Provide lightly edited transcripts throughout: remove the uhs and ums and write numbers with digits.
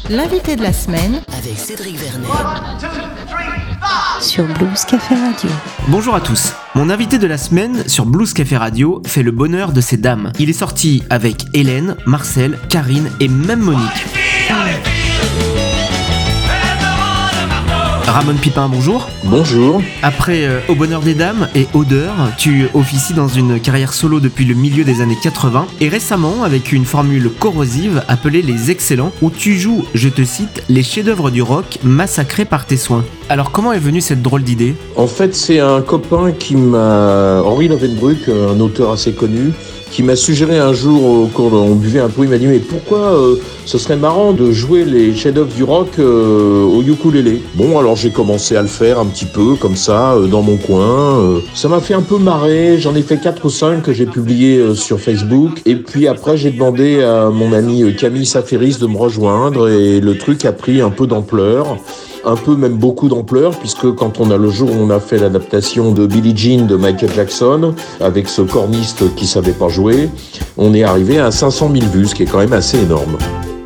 L'invité de la semaine avec Cédric Vernet sur Blues Café Radio. Bonjour à tous. Mon invité de la semaine sur Blues Café Radio fait le bonheur de ces dames. Il est sorti avec Hélène, Marcel, Karine et même Monique. Ramon Pipin, bonjour. Bonjour. Après Au bonheur des dames et Odeur, tu officies dans une carrière solo depuis le milieu des années 80 et récemment avec une formule corrosive appelée Les Excellents où tu joues, je te cite, les chefs-d'œuvre du rock massacrés par tes soins. Alors comment est venue cette drôle d'idée ? En fait, c'est un copain Henri Lovenbruck, un auteur assez connu, qui m'a suggéré un jour, au cours de, on buvait un peu, il m'a dit « Mais pourquoi ce serait marrant de jouer les chefs-d'œuvre du rock au ukulélé ?» Bon, alors j'ai commencé à le faire un petit peu, comme ça, dans mon coin. Ça m'a fait un peu marrer, j'en ai fait 4 ou 5 que j'ai publiés sur Facebook. Et puis après, j'ai demandé à mon ami Camille Saferis de me rejoindre et le truc a pris un peu d'ampleur. Un peu même beaucoup d'ampleur, puisque quand le jour où on a fait l'adaptation de Billie Jean de Michael Jackson, avec ce corniste qui savait pas jouer, on est arrivé à 500 000 vues, ce qui est quand même assez énorme.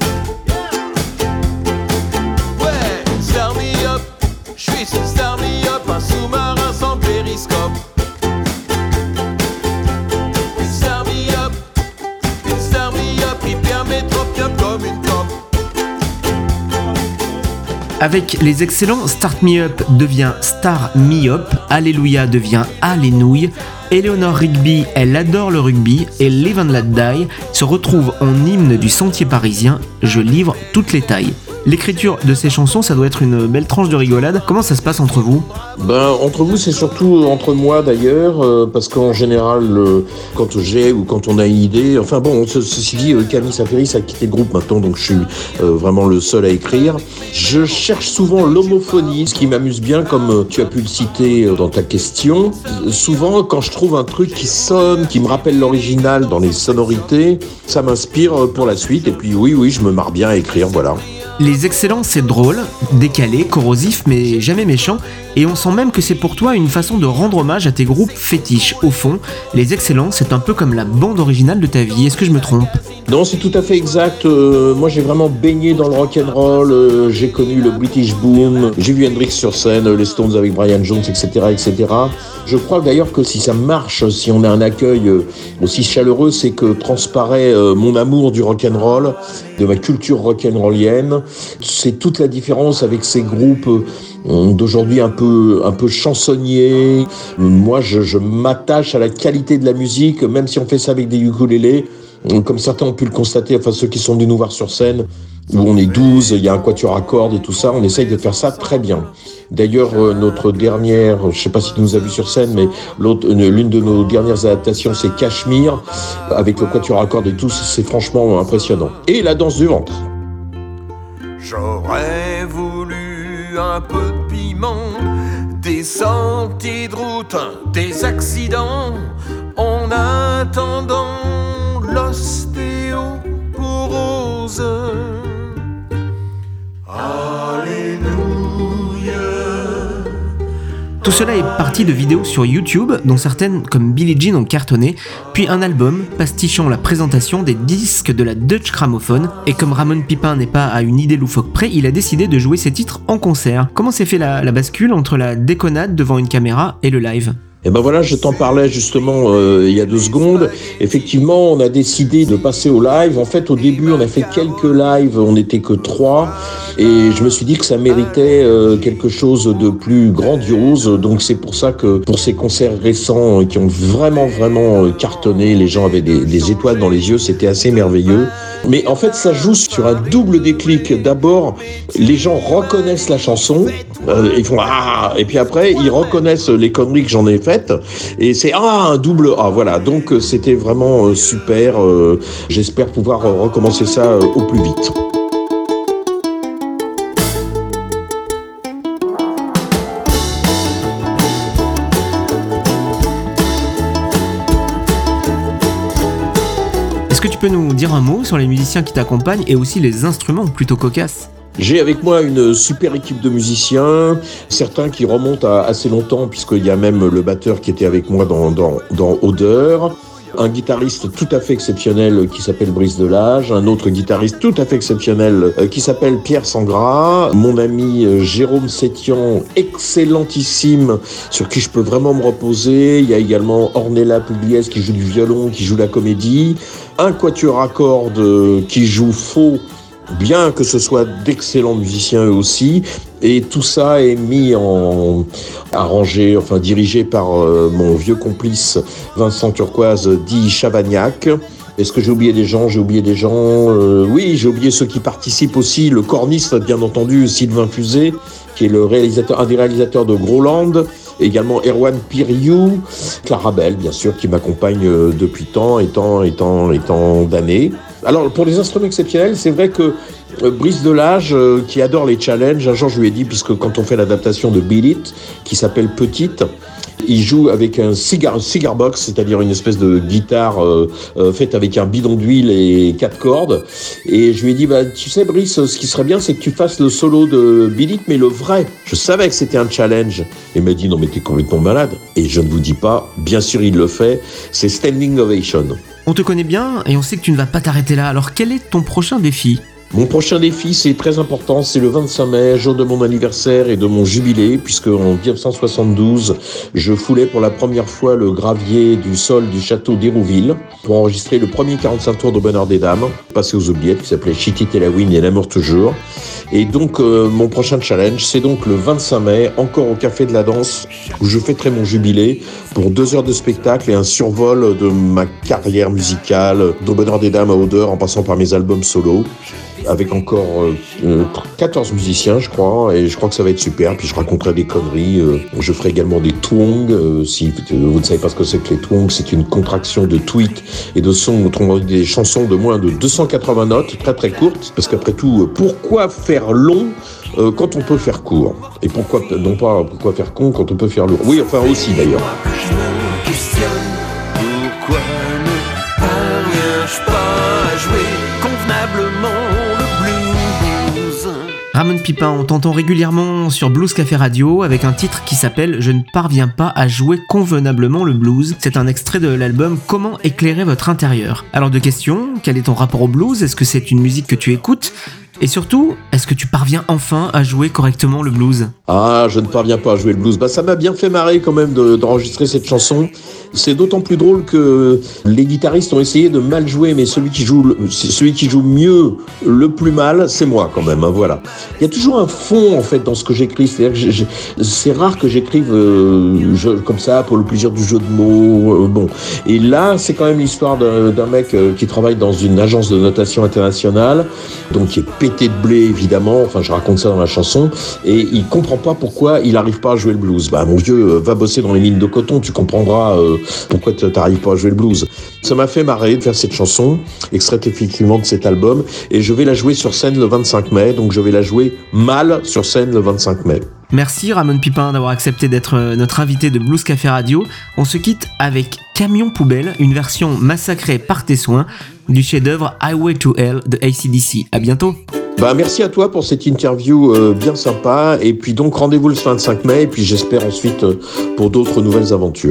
Avec Les Excellents, Start Me Up devient Star Me Up, Alléluia devient Allénouille, Eleanor Rigby, elle adore le rugby, et Live and Let Die se retrouve en hymne du sentier parisien, je livre toutes les tailles. L'écriture de ces chansons, ça doit être une belle tranche de rigolade. Comment ça se passe entre vous ? Entre vous, c'est surtout entre moi d'ailleurs, parce qu'en général, quand j'ai ou quand on a une idée, ceci dit, Camille Saferis a quitté le groupe maintenant, donc je suis vraiment le seul à écrire. Je cherche souvent l'homophonie, ce qui m'amuse bien, comme tu as pu le citer dans ta question. Souvent, quand je trouve un truc qui sonne, qui me rappelle l'original dans les sonorités, ça m'inspire pour la suite. Et puis oui, je me marre bien à écrire, voilà. Les Excellents, c'est drôle, décalé, corrosif, mais jamais méchant, et on sent même que c'est pour toi une façon de rendre hommage à tes groupes fétiches. Au fond, Les Excellents, c'est un peu comme la bande originale de ta vie, est-ce que je me trompe ? Non, c'est tout à fait exact. Moi, j'ai vraiment baigné dans le rock'n'roll, j'ai connu le British Boom, j'ai vu Hendrix sur scène, les Stones avec Brian Jones, etc., etc. Je crois d'ailleurs que si ça marche, si on a un accueil aussi chaleureux, c'est que transparaît mon amour du rock'n'roll, de ma culture rock'n'rollienne. C'est toute la différence avec ces groupes d'aujourd'hui un peu chansonniers. Moi, je m'attache à la qualité de la musique, même si on fait ça avec des ukulélés. Comme certains ont pu le constater, ceux qui sont venus nous voir sur scène, où on est 12, il y a un quatuor à cordes et tout ça, on essaye de faire ça très bien. D'ailleurs, notre dernière, je sais pas si tu nous as vu sur scène, mais l'une de nos dernières adaptations, c'est Cachemire, avec le quatuor à cordes et tout, c'est franchement impressionnant. Et la danse du ventre. J'aurais voulu un peu de piment, des sorties de route, des accidents, en attendant l'ostéoporose. Alléluia. Tout cela est parti de vidéos sur YouTube, dont certaines, comme Billie Jean, ont cartonné, puis un album pastichant la présentation des disques de la Dutch Gramophone, et comme Ramon Pipin n'est pas à une idée loufoque près, il a décidé de jouer ses titres en concert. Comment s'est fait la bascule entre la déconnade devant une caméra et le live ? Et voilà, je t'en parlais justement il y a 2 secondes. Effectivement, on a décidé de passer au live. En fait, au début, on a fait quelques lives, on n'était que 3. Et je me suis dit que ça méritait quelque chose de plus grandiose. Donc c'est pour ça que pour ces concerts récents qui ont vraiment cartonné, les gens avaient des étoiles dans les yeux, c'était assez merveilleux. Mais en fait, ça joue sur un double déclic. D'abord, les gens reconnaissent la chanson, ils font « Ah !» et puis après, ils reconnaissent les conneries que j'en ai faites, et c'est « Ah !» un double « Ah !» Voilà, donc c'était vraiment super. J'espère pouvoir recommencer ça au plus vite. Est-ce que tu peux nous dire un mot sur les musiciens qui t'accompagnent et aussi les instruments plutôt cocasses ? J'ai avec moi une super équipe de musiciens, certains qui remontent à assez longtemps, puisqu'il y a même le batteur qui était avec moi dans Odeur. un guitariste tout à fait exceptionnel qui s'appelle Brice Delage, un autre guitariste tout à fait exceptionnel qui s'appelle Pierre Sangras, mon ami Jérôme Sétian, excellentissime, sur qui je peux vraiment me reposer. Il y a également Ornella Pugliese qui joue du violon, qui joue la comédie, un quatuor à cordes qui joue faux, bien que ce soit d'excellents musiciens eux aussi, et tout ça est mis en arrangé, enfin dirigé par mon vieux complice Vincent Turquoise dit Chavagnac. Est-ce que j'ai oublié des gens ? Oui, j'ai oublié ceux qui participent aussi, le corniste bien entendu Sylvain Fusé, qui est un des réalisateurs de Groland, également Erwan Piriou, Clara Bell bien sûr qui m'accompagne depuis tant d'années. Alors pour les instruments exceptionnels, c'est vrai que Brice Delage, qui adore les challenges, un jour je lui ai dit, puisque quand on fait l'adaptation de Beat It, qui s'appelle Petite, il joue avec un cigar box, c'est-à-dire une espèce de guitare faite avec un bidon d'huile et 4 cordes. Et je lui ai dit, tu sais Brice, ce qui serait bien, c'est que tu fasses le solo de Beat It, mais le vrai. Je savais que c'était un challenge. Et il m'a dit, non mais t'es complètement malade. Et je ne vous dis pas, bien sûr il le fait, c'est Standing Ovation. On te connaît bien et on sait que tu ne vas pas t'arrêter là. Alors quel est ton prochain défi ? Mon prochain défi, c'est très important, c'est le 25 mai, jour de mon anniversaire et de mon jubilé, puisque en 1972, je foulais pour la première fois le gravier du sol du château d'Hérouville pour enregistrer le premier 45 tours de Bonheur des Dames, passé aux oubliettes, qui s'appelait Chitit et la Win et l'amour toujours. Et donc, mon prochain challenge, c'est donc le 25 mai, encore au Café de la Danse, où je fêterai mon jubilé pour 2 heures de spectacle et un survol de ma carrière musicale, de Bonheur des Dames à Odeur, en passant par mes albums solo, avec encore 14 musiciens, je crois, et je crois que ça va être super. Puis je raconterai des conneries. Je ferai également des twongs. Si vous ne savez pas ce que c'est que les twongs, c'est une contraction de tweets et de sons, autrement dit des chansons de moins de 280 notes, très très courtes. Parce qu'après tout, pourquoi faire long quand on peut faire court ? Et pourquoi faire con quand on peut faire lourd ? Oui, enfin aussi d'ailleurs. Je me questionne, pourquoi ne parviens-je pas à jouer convenablement le blues ? Ramon Pipin, on t'entend régulièrement sur Blues Café Radio avec un titre qui s'appelle « Je ne parviens pas à jouer convenablement le blues ». C'est un extrait de l'album « Comment éclairer votre intérieur ». Alors deux questions, quel est ton rapport au blues ? Est-ce que c'est une musique que tu écoutes ? Et surtout, est-ce que tu parviens enfin à jouer correctement le blues ? Ah, je ne parviens pas à jouer le blues. Ça m'a bien fait marrer quand même d'enregistrer cette chanson. C'est d'autant plus drôle que les guitaristes ont essayé de mal jouer, mais celui qui joue mieux, le plus mal, c'est moi quand même. Voilà. Il y a toujours un fond en fait dans ce que j'écris. C'est-à-dire que c'est rare que j'écrive comme ça pour le plaisir du jeu de mots. Bon. Et là, c'est quand même l'histoire d'un mec qui travaille dans une agence de notation internationale, donc qui est pété de blé évidemment. Enfin, je raconte ça dans la chanson, et il comprend pas pourquoi il arrive pas à jouer le blues. Mon vieux, va bosser dans les mines de coton, tu comprendras pourquoi tu n'arrives pas à jouer le blues. Ça m'a fait marrer de faire cette chanson, extraite effectivement de cet album, et je vais la jouer sur scène le 25 mai, donc je vais la jouer mal sur scène le 25 mai. Merci Ramon Pipin d'avoir accepté d'être notre invité de Blues Café Radio. On se quitte avec Camion Poubelle, une version massacrée par tes soins du chef-d'œuvre Highway to Hell de AC/DC. À bientôt. Merci à toi pour cette interview bien sympa, et puis donc rendez-vous le 25 mai, et puis j'espère ensuite pour d'autres nouvelles aventures.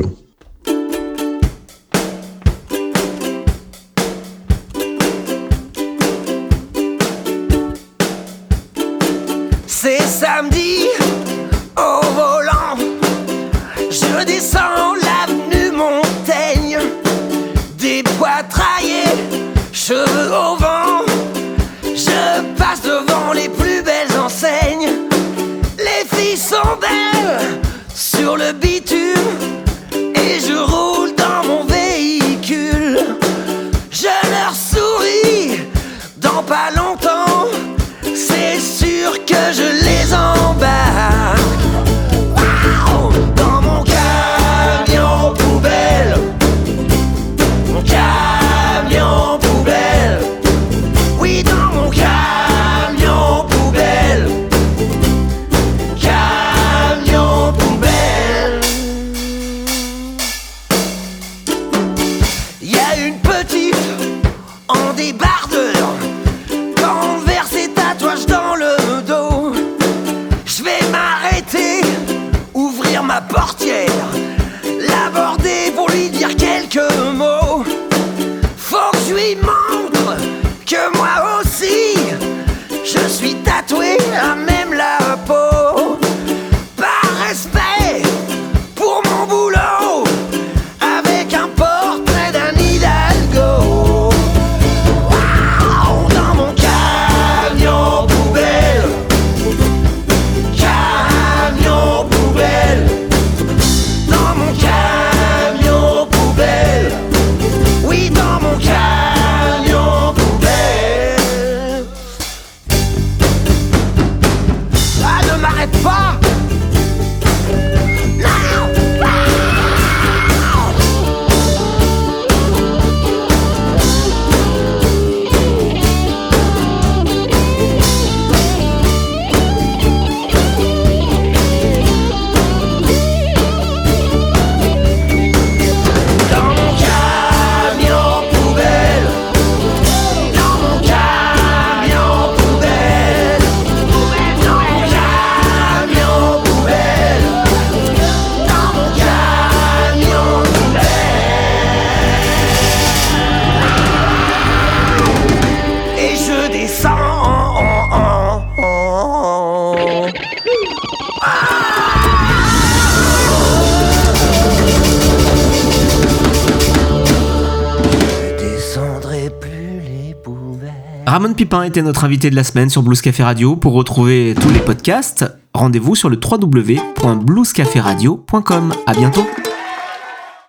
C'est samedi, au volant, je descends l'avenue Montaigne, des poitraillés, cheveux au vent, je passe devant les plus belles enseignes, les filles sont belles sur le bitume, et je roule dans mon véhicule, je leur souris dans pas longtemps, c'est sûr que je les emballe. tatoué à même la peau. Par respect pour mon boulot, avec un portrait d'un Hidalgo. Wow, dans mon camion poubelle, camion poubelle, dans mon camion poubelle, oui, dans mon camion poubelle. Ah, ne m'arrête pas! Ramon Pipin était notre invité de la semaine sur Blues Café Radio. Pour retrouver tous les podcasts, rendez-vous sur le www.bluescaferadio.com. À bientôt.